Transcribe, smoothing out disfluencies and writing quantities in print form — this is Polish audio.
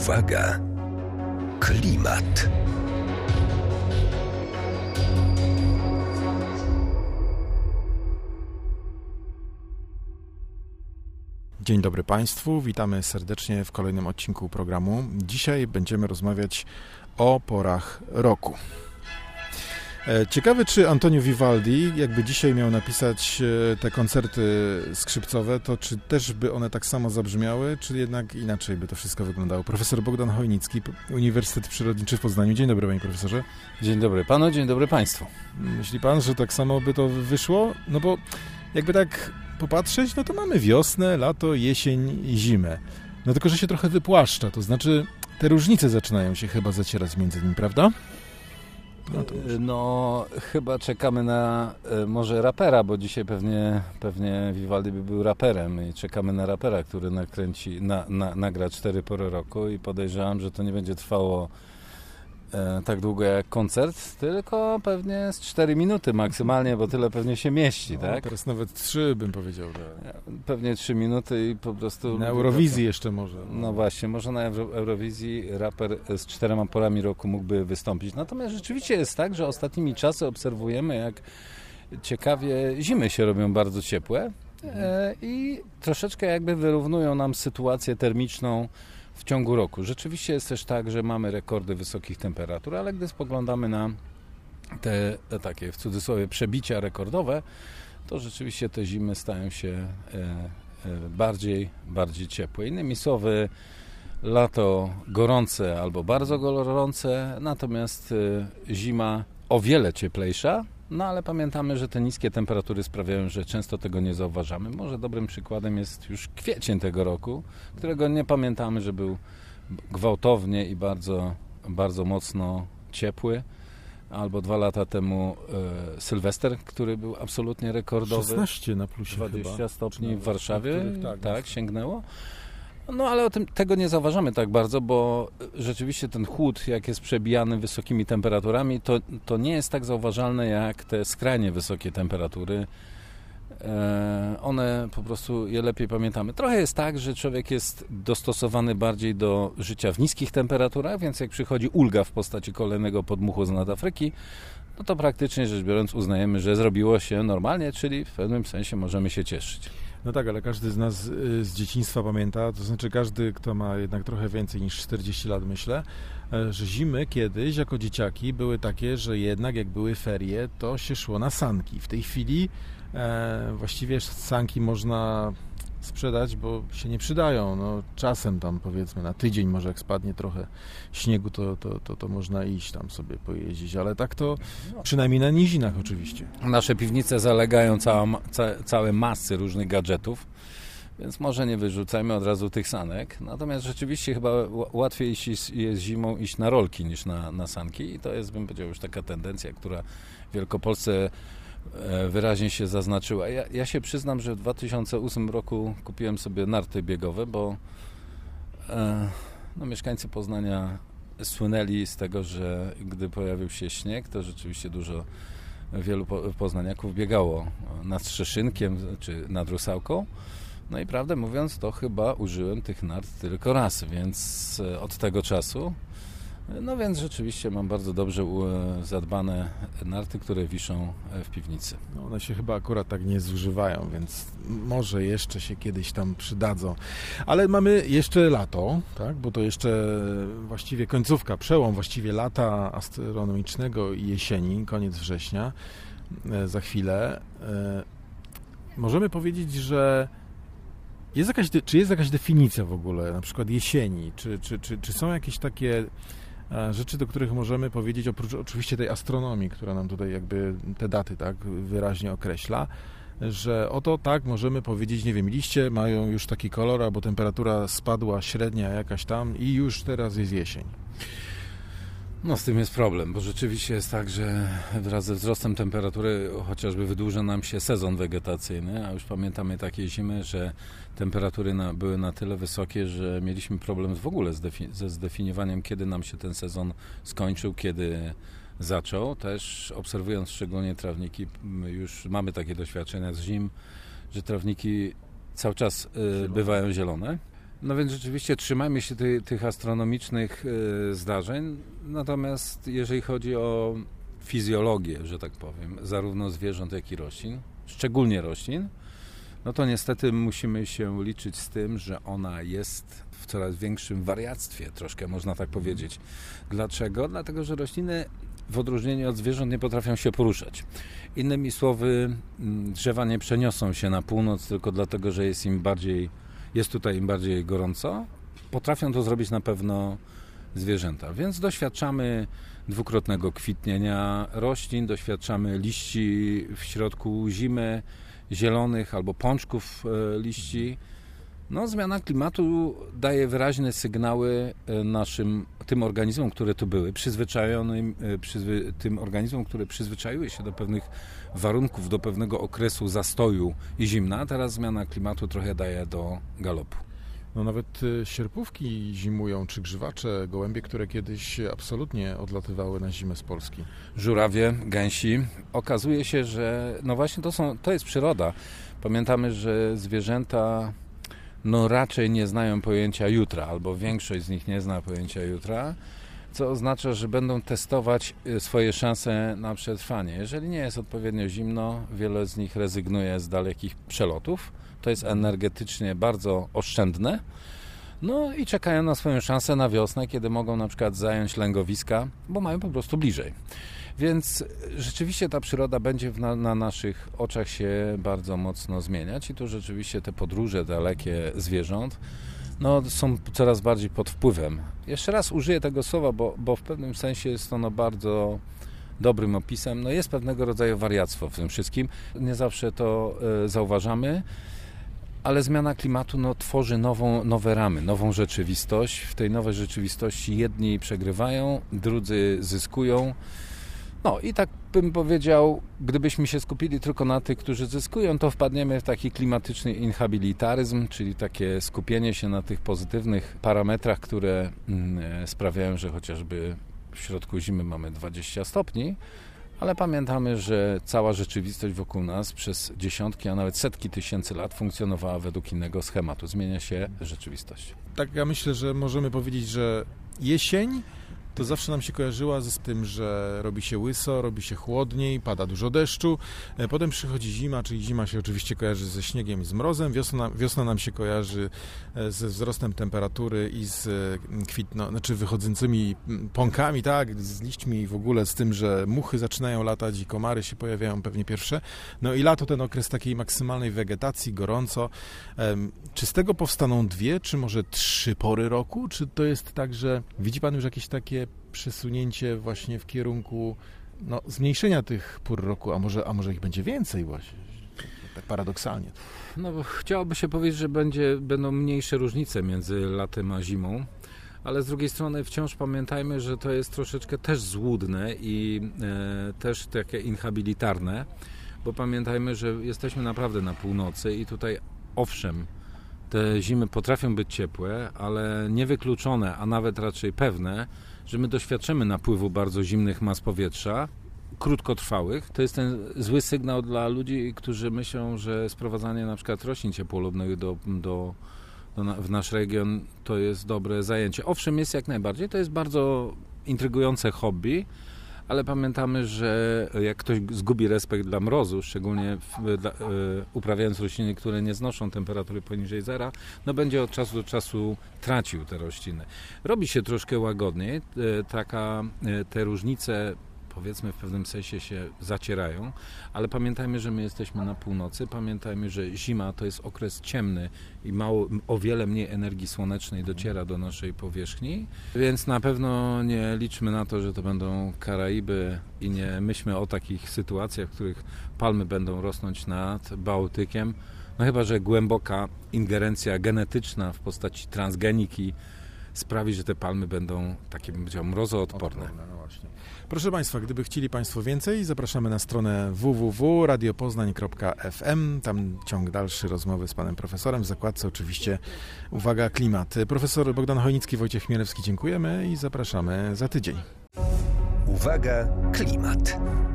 Uwaga, klimat. Dzień dobry Państwu, witamy serdecznie w kolejnym odcinku programu. Dzisiaj będziemy rozmawiać o porach roku. Ciekawe, czy Antonio Vivaldi, jakby dzisiaj miał napisać te koncerty skrzypcowe, to czy też by one tak samo zabrzmiały, czy jednak inaczej by to wszystko wyglądało? Profesor Bogdan Chojnicki, Uniwersytet Przyrodniczy w Poznaniu. Dzień dobry, panie profesorze. Dzień dobry panu, dzień dobry państwu. Myśli pan, że tak samo by to wyszło? No bo jakby tak popatrzeć, no to mamy wiosnę, lato, jesień i zimę. No tylko, że się trochę wypłaszcza, to znaczy te różnice zaczynają się chyba zacierać między nimi, prawda? No chyba czekamy na może rapera, bo dzisiaj pewnie Vivaldi by był raperem i czekamy na rapera, który nagra 4 pory roku i podejrzewam, że to nie będzie trwało tak długo jak koncert, tylko pewnie z 4 minuty maksymalnie, bo tyle pewnie się mieści, no, tak? Teraz nawet 3 bym powiedział. Pewnie 3 minuty i po prostu... Na Eurowizji jeszcze może. No właśnie, może na Eurowizji raper z 4 porami roku mógłby wystąpić. Natomiast rzeczywiście jest tak, że ostatnimi czasy obserwujemy, jak ciekawie zimy się robią bardzo ciepłe i troszeczkę jakby wyrównują nam sytuację termiczną w ciągu roku. Rzeczywiście jest też tak, że mamy rekordy wysokich temperatur, ale gdy spoglądamy na te takie w cudzysłowie przebicia rekordowe, to rzeczywiście te zimy stają się bardziej ciepłe. Innymi słowy, lato gorące albo bardzo gorące, natomiast zima o wiele cieplejsza, no ale pamiętamy, że te niskie temperatury sprawiają, że często tego nie zauważamy. Może dobrym przykładem jest już kwiecień tego roku, którego nie pamiętamy, że był gwałtownie i bardzo mocno ciepły. Albo 2 lata temu Sylwester, który był absolutnie rekordowy. 16 na plusie 20 chyba. stopni w Warszawie, tak, sięgnęło. No ale tego nie zauważamy tak bardzo, bo rzeczywiście ten chłód, jak jest przebijany wysokimi temperaturami, to nie jest tak zauważalne jak te skrajnie wysokie temperatury. One po prostu je lepiej pamiętamy. Trochę jest tak, że człowiek jest dostosowany bardziej do życia w niskich temperaturach, więc jak przychodzi ulga w postaci kolejnego podmuchu z Afryki, no to praktycznie rzecz biorąc uznajemy, że zrobiło się normalnie, czyli w pewnym sensie możemy się cieszyć. No tak, ale każdy z nas z dzieciństwa pamięta, to znaczy każdy, kto ma jednak trochę więcej niż 40 lat, myślę, że zimy kiedyś jako dzieciaki były takie, że jednak jak były ferie, to się szło na sanki. W tej chwili właściwie sanki można sprzedać, bo się nie przydają. No, czasem tam powiedzmy na tydzień może jak spadnie trochę śniegu, to można iść tam sobie pojeździć, ale tak to przynajmniej na nizinach oczywiście. Nasze piwnice zalegają całe masy różnych gadżetów, więc może nie wyrzucajmy od razu tych sanek. Natomiast rzeczywiście chyba łatwiej jest zimą iść na rolki niż na sanki i to jest, bym powiedział, już taka tendencja, która w Wielkopolsce wyraźnie się zaznaczyła. Ja się przyznam, że w 2008 roku kupiłem sobie narty biegowe, bo mieszkańcy Poznania słynęli z tego, że gdy pojawił się śnieg, to rzeczywiście wielu poznaniaków biegało nad Strzeszynkiem czy nad Rusałką. No i prawdę mówiąc, to chyba użyłem tych nart tylko raz, więc od tego czasu więc rzeczywiście mam bardzo dobrze zadbane narty, które wiszą w piwnicy. No one się chyba akurat tak nie zużywają, więc może jeszcze się kiedyś tam przydadzą. Ale mamy jeszcze lato, tak? Bo to jeszcze właściwie końcówka, przełom właściwie lata astronomicznego i jesieni, koniec września, za chwilę. Możemy powiedzieć, że czy jest jakaś definicja w ogóle, na przykład jesieni? Czy są jakieś takie rzeczy, do których możemy powiedzieć, oprócz oczywiście tej astronomii, która nam tutaj jakby te daty tak wyraźnie określa, że oto tak możemy powiedzieć, nie wiem, liście mają już taki kolor, albo temperatura spadła średnia jakaś tam i już teraz jest jesień. No z tym jest problem, bo rzeczywiście jest tak, że wraz ze wzrostem temperatury chociażby wydłuża nam się sezon wegetacyjny, a już pamiętamy takie zimy, że temperatury były na tyle wysokie, że mieliśmy problem w ogóle ze zdefiniowaniem, kiedy nam się ten sezon skończył, kiedy zaczął. Też obserwując szczególnie trawniki, już mamy takie doświadczenia z zim, że trawniki cały czas bywają zielone. No więc rzeczywiście trzymajmy się tych astronomicznych zdarzeń, natomiast jeżeli chodzi o fizjologię, że tak powiem, zarówno zwierząt, jak i roślin, szczególnie roślin, no to niestety musimy się liczyć z tym, że ona jest w coraz większym wariactwie, troszkę można tak powiedzieć. Dlaczego? Dlatego, że rośliny w odróżnieniu od zwierząt nie potrafią się poruszać. Innymi słowy, drzewa nie przeniosą się na północ tylko dlatego, że jest tutaj im bardziej gorąco. Potrafią to zrobić na pewno zwierzęta, więc doświadczamy dwukrotnego kwitnienia roślin, doświadczamy liści w środku zimy, zielonych albo pączków liści. No, zmiana klimatu daje wyraźne sygnały tym organizmom, które tu były, tym organizmom, które przyzwyczaiły się do pewnych warunków, do pewnego okresu zastoju i zimna. Teraz zmiana klimatu trochę daje do galopu. No nawet sierpówki zimują, czy grzywacze, gołębie, które kiedyś absolutnie odlatywały na zimę z Polski. Żurawie, gęsi. Okazuje się, że no właśnie to jest przyroda. Pamiętamy, że zwierzęta raczej nie znają pojęcia jutra, albo większość z nich nie zna pojęcia jutra, co oznacza, że będą testować swoje szanse na przetrwanie. Jeżeli nie jest odpowiednio zimno, wiele z nich rezygnuje z dalekich przelotów. To jest energetycznie bardzo oszczędne. No i czekają na swoją szansę na wiosnę, kiedy mogą na przykład zająć lęgowiska, bo mają po prostu bliżej. Więc rzeczywiście ta przyroda będzie na naszych oczach się bardzo mocno zmieniać i tu rzeczywiście te podróże dalekie zwierząt są coraz bardziej pod wpływem. Jeszcze raz użyję tego słowa, bo w pewnym sensie jest ono bardzo dobrym opisem. Jest pewnego rodzaju wariactwo w tym wszystkim. Nie zawsze to zauważamy, ale zmiana klimatu tworzy nowe ramy, nową rzeczywistość. W tej nowej rzeczywistości jedni przegrywają, drudzy zyskują. I tak bym powiedział, gdybyśmy się skupili tylko na tych, którzy zyskują, to wpadniemy w taki klimatyczny inhabilitaryzm, czyli takie skupienie się na tych pozytywnych parametrach, które sprawiają, że chociażby w środku zimy mamy 20 stopni, ale pamiętamy, że cała rzeczywistość wokół nas przez dziesiątki, a nawet setki tysięcy lat funkcjonowała według innego schematu. Zmienia się rzeczywistość. Tak, ja myślę, że możemy powiedzieć, że jesień to zawsze nam się kojarzyła z tym, że robi się łyso, robi się chłodniej, pada dużo deszczu. Potem przychodzi zima, czyli zima się oczywiście kojarzy ze śniegiem i z mrozem. Wiosna nam się kojarzy ze wzrostem temperatury i z wychodzącymi pąkami, tak, z liśćmi i w ogóle z tym, że muchy zaczynają latać i komary się pojawiają pewnie pierwsze. I lato ten okres takiej maksymalnej wegetacji, gorąco. Czy z tego powstaną 2, czy może 3 pory roku? Czy to jest tak, że widzi Pan już jakieś takie przesunięcie właśnie w kierunku zmniejszenia tych pór roku, a może ich będzie więcej właśnie, tak paradoksalnie. Bo chciałoby się powiedzieć, że będą mniejsze różnice między latem a zimą, ale z drugiej strony wciąż pamiętajmy, że to jest troszeczkę też złudne i też takie inhabilitarne, bo pamiętajmy, że jesteśmy naprawdę na północy i tutaj owszem, te zimy potrafią być ciepłe, ale niewykluczone, a nawet raczej pewne, że my doświadczymy napływu bardzo zimnych mas powietrza, krótkotrwałych. To jest ten zły sygnał dla ludzi, którzy myślą, że sprowadzanie na przykład roślin ciepłolubnych w nasz region to jest dobre zajęcie. Owszem, jest jak najbardziej, to jest bardzo intrygujące hobby, ale pamiętamy, że jak ktoś zgubi respekt dla mrozu, szczególnie uprawiając rośliny, które nie znoszą temperatury poniżej zera, będzie od czasu do czasu tracił te rośliny. Robi się troszkę łagodniej, te różnice powiedzmy w pewnym sensie się zacierają, ale pamiętajmy, że my jesteśmy na północy, pamiętajmy, że zima to jest okres ciemny i o wiele mniej energii słonecznej dociera do naszej powierzchni, więc na pewno nie liczmy na to, że to będą Karaiby i nie myślmy o takich sytuacjach, w których palmy będą rosnąć nad Bałtykiem, chyba że głęboka ingerencja genetyczna w postaci transgeniki sprawi, że te palmy będą takie, bym powiedział, mrozoodporne. Proszę Państwa, gdyby chcieli Państwo więcej, zapraszamy na stronę www.radiopoznań.fm. Tam ciąg dalszy rozmowy z Panem Profesorem. W zakładce oczywiście uwaga, klimat. Profesor Bogdan Chojnicki, Wojciech Chmielewski, dziękujemy i zapraszamy za tydzień. Uwaga, klimat.